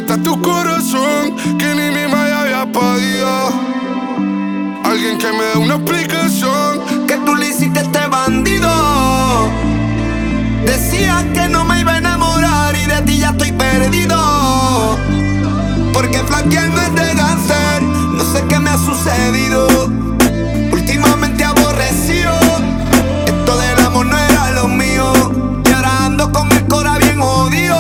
Rehabilita tu corazón que ni mi maya había podido. Alguien que me dé una explicación. Que tú le hiciste a este bandido. Decías que no me iba a enamorar y de ti ya estoy perdido. Porque flaquear no es de cáncer. No sé qué me ha sucedido. Últimamente aborrecido. Esto del amor no era lo mío. Y ahora ando con el cora bien jodido.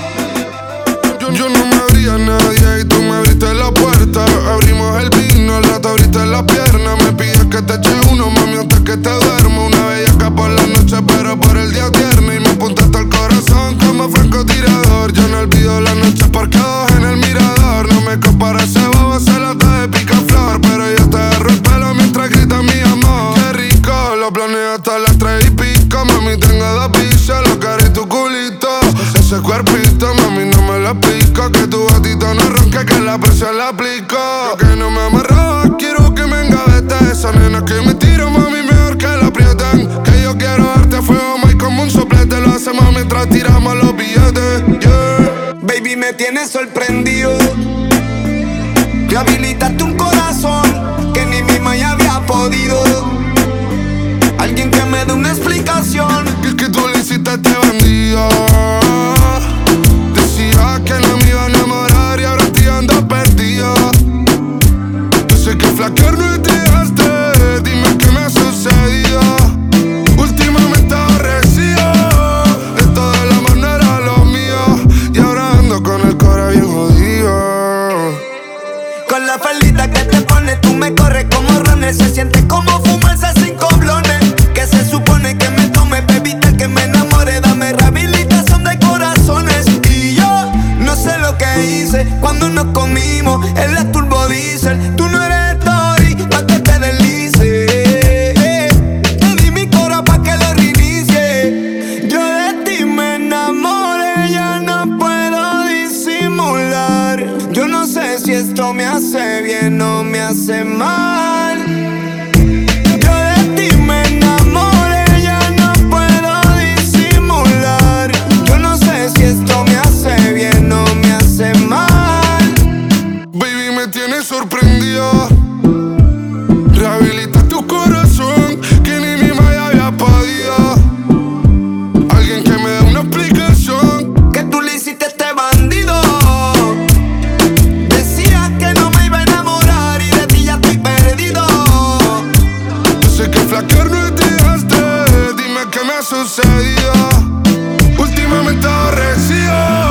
Yo no me abría a nadie y tú me abriste la puerta. Abrimos el vino, al rato abriste la pierna. Me pides que te eche uno, mami, antes que te duermo. Una bellaca por la noche, pero por el día tierno. Y me apuntaste al corazón como francotirador. Yo no olvido las noches parqueados en el mirador. No me compara ese bobo, se lata de picaflor. Pero yo te agarro el pelo mientras gritas mi amor. Qué rico, lo planeo hasta las 3:00. Mami, tengo 2 pizzas, la cara y tu culito. Ese cuerpito, mami, no me lo explico. Que tu gatito no ronque, que la presión la aplico. Yo que no me amarraba, quiero que me engavete. Esa nena que me tiro, mami, mejor que la aprieten. Que yo quiero darte fuego, más como un soplete. Lo hacemos mientras tiramos los billetes, yeah. Baby, me tienes sorprendido. Rehabilitaste un corazón que ni mi maya había podido. Alguien que me dé una explicación. Que tú le hiciste a este bandido. Decía que no me iba a enamorar y ahora estoy ando perdido. Yo sé que flaquear no es de arte. Dime qué me ha sucedido. Últimamente aborrecido. Esto del amor no era lo mío. Y ahora ando con el cora bien jodido. Con la faldita que te pones, tú me corres como runner. Se siente como fumarse 5 blones. Que se supone que me tome, bebita, que me enamore. Dame rehabilitación de corazones. Y yo no sé lo que hice cuando nos comimos en la turbo diesel. Tú no eres story pa' que te deslice. Te di mi cora pa' que lo reinicie. Yo de ti me enamoré, ya no puedo disimular. Yo no sé si esto me hace bien o me hace mal. Yo de ti me enamoré, ya no puedo disimular. Yo no sé si esto me hace bien o me hace mal. Baby, me tienes sorprendido. Rehabilita tu corazón que ni mi maya había podido. Alguien que me dé una explicación. Que tú le hiciste a este bandido. Decías que no me iba a enamorar y de ti ya estoy perdido. Yo sé que flaquear no es de arte. Dime qué me ha sucedido. Últimamente aborrecido.